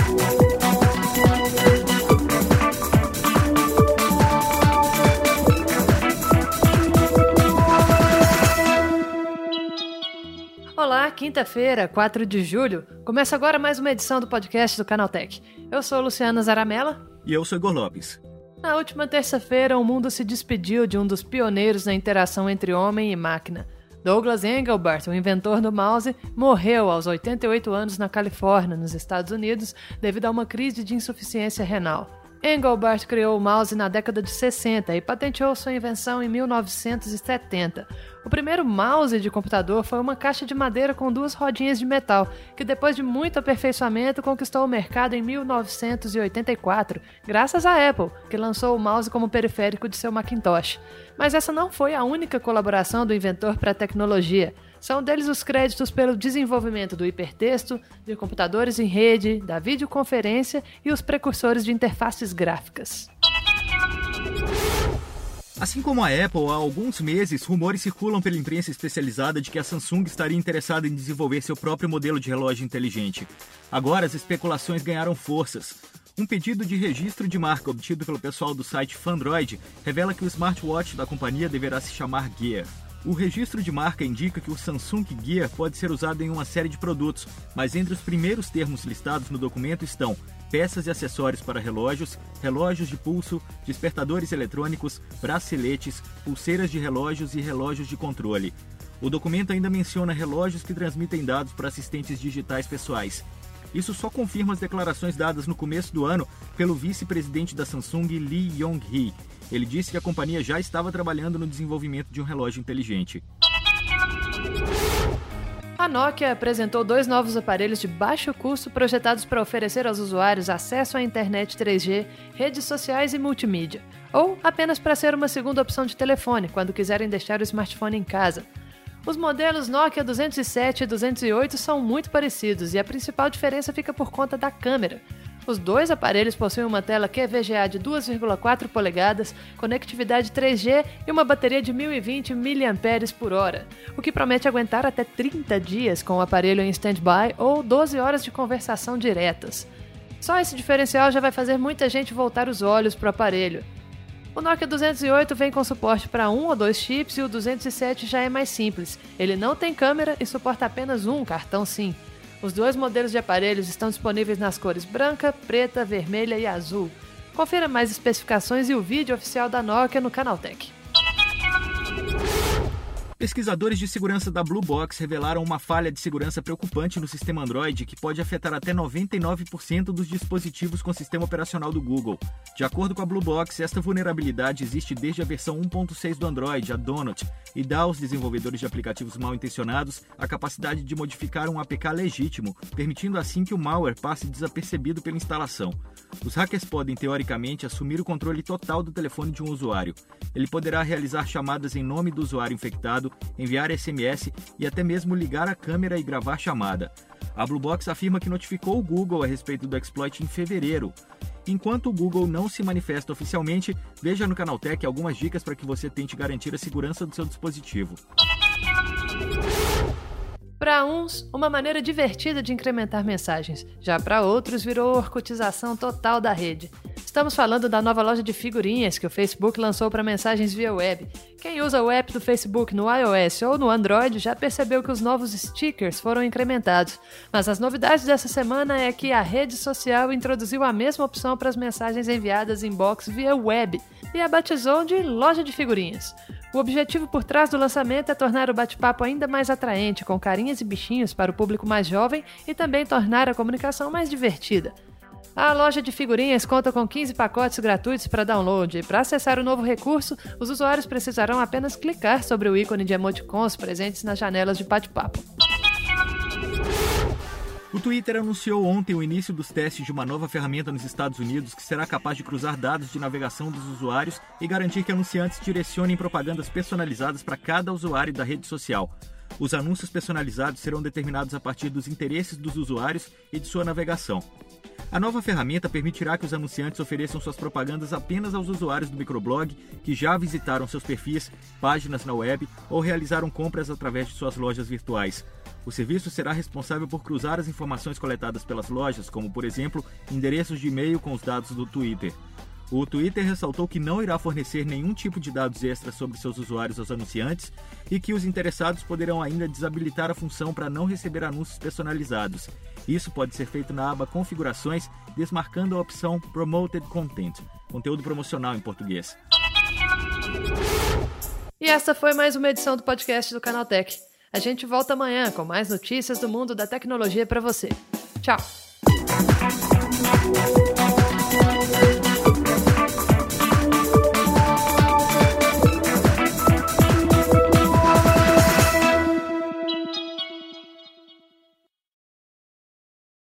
Olá, quinta-feira, 4 de julho. Começa agora mais uma edição do podcast do Canaltech. Eu sou Luciana Zaramella. E eu sou Igor Lopes. Na última terça-feira, o mundo se despediu de um dos pioneiros na interação entre homem e máquina. Douglas Engelbart, o inventor do mouse, morreu aos 88 anos na Califórnia, nos Estados Unidos, devido a uma crise de insuficiência renal. Engelbart criou o mouse na década de 60 e patenteou sua invenção em 1970. O primeiro mouse de computador foi uma caixa de madeira com duas rodinhas de metal, que depois de muito aperfeiçoamento conquistou o mercado em 1984, graças à Apple, que lançou o mouse como periférico de seu Macintosh. Mas essa não foi a única colaboração do inventor para a tecnologia. São deles os créditos pelo desenvolvimento do hipertexto, de computadores em rede, da videoconferência e os precursores de interfaces gráficas. Assim como a Apple, há alguns meses, rumores circulam pela imprensa especializada de que a Samsung estaria interessada em desenvolver seu próprio modelo de relógio inteligente. Agora, as especulações ganharam forças. Um pedido de registro de marca obtido pelo pessoal do site Fundroid revela que o smartwatch da companhia deverá se chamar Gear. O registro de marca indica que o Samsung Gear pode ser usado em uma série de produtos, mas entre os primeiros termos listados no documento estão peças e acessórios para relógios, relógios de pulso, despertadores eletrônicos, braceletes, pulseiras de relógios e relógios de controle. O documento ainda menciona relógios que transmitem dados para assistentes digitais pessoais. Isso só confirma as declarações dadas no começo do ano pelo vice-presidente da Samsung, Lee Yong-hee. Ele disse que a companhia já estava trabalhando no desenvolvimento de um relógio inteligente. A Nokia apresentou 2 novos aparelhos de baixo custo projetados para oferecer aos usuários acesso à internet 3G, redes sociais e multimídia, ou apenas para ser uma segunda opção de telefone, quando quiserem deixar o smartphone em casa. Os modelos Nokia 207 e 208 são muito parecidos e a principal diferença fica por conta da câmera. Os 2 aparelhos possuem uma tela QVGA de 2,4 polegadas, conectividade 3G e uma bateria de 1020 mAh, o que promete aguentar até 30 dias com o aparelho em stand-by ou 12 horas de conversação diretas. Só esse diferencial já vai fazer muita gente voltar os olhos para o aparelho. O Nokia 208 vem com suporte para 1 ou 2 chips e o 207 já é mais simples. Ele não tem câmera e suporta apenas um cartão SIM. Os 2 modelos de aparelhos estão disponíveis nas cores branca, preta, vermelha e azul. Confira mais especificações e o vídeo oficial da Nokia no Canaltech. Pesquisadores de segurança da Blue Box revelaram uma falha de segurança preocupante no sistema Android que pode afetar até 99% dos dispositivos com sistema operacional do Google. De acordo com a Blue Box, esta vulnerabilidade existe desde a versão 1.6 do Android, a Donut, e dá aos desenvolvedores de aplicativos mal intencionados a capacidade de modificar um APK legítimo, permitindo assim que o malware passe desapercebido pela instalação. Os hackers podem, teoricamente, assumir o controle total do telefone de um usuário. Ele poderá realizar chamadas em nome do usuário infectado, enviar SMS e até mesmo ligar a câmera e gravar chamada. A Blue Box afirma que notificou o Google a respeito do exploit em fevereiro. Enquanto o Google não se manifesta oficialmente, veja no Canaltech algumas dicas para que você tente garantir a segurança do seu dispositivo. Para uns, uma maneira divertida de incrementar mensagens. Já para outros, virou orkutização total da rede. Estamos falando da nova loja de figurinhas que o Facebook lançou para mensagens via web. Quem usa o app do Facebook no iOS ou no Android já percebeu que os novos stickers foram incrementados. Mas as novidades dessa semana é que a rede social introduziu a mesma opção para as mensagens enviadas em box via web e a batizou de loja de figurinhas. O objetivo por trás do lançamento é tornar o bate-papo ainda mais atraente, com carinhas e bichinhos para o público mais jovem e também tornar a comunicação mais divertida. A loja de figurinhas conta com 15 pacotes gratuitos para download e para acessar o novo recurso, os usuários precisarão apenas clicar sobre o ícone de emoticons presentes nas janelas de bate-papo. O Twitter anunciou ontem o início dos testes de uma nova ferramenta nos Estados Unidos que será capaz de cruzar dados de navegação dos usuários e garantir que anunciantes direcionem propagandas personalizadas para cada usuário da rede social. Os anúncios personalizados serão determinados a partir dos interesses dos usuários e de sua navegação. A nova ferramenta permitirá que os anunciantes ofereçam suas propagandas apenas aos usuários do microblog que já visitaram seus perfis, páginas na web ou realizaram compras através de suas lojas virtuais. O serviço será responsável por cruzar as informações coletadas pelas lojas, como, por exemplo, endereços de e-mail com os dados do Twitter. O Twitter ressaltou que não irá fornecer nenhum tipo de dados extras sobre seus usuários aos anunciantes e que os interessados poderão ainda desabilitar a função para não receber anúncios personalizados. Isso pode ser feito na aba Configurações, desmarcando a opção Promoted Content, conteúdo promocional em português. E essa foi mais uma edição do podcast do Canaltech. A gente volta amanhã com mais notícias do mundo da tecnologia para você. Tchau!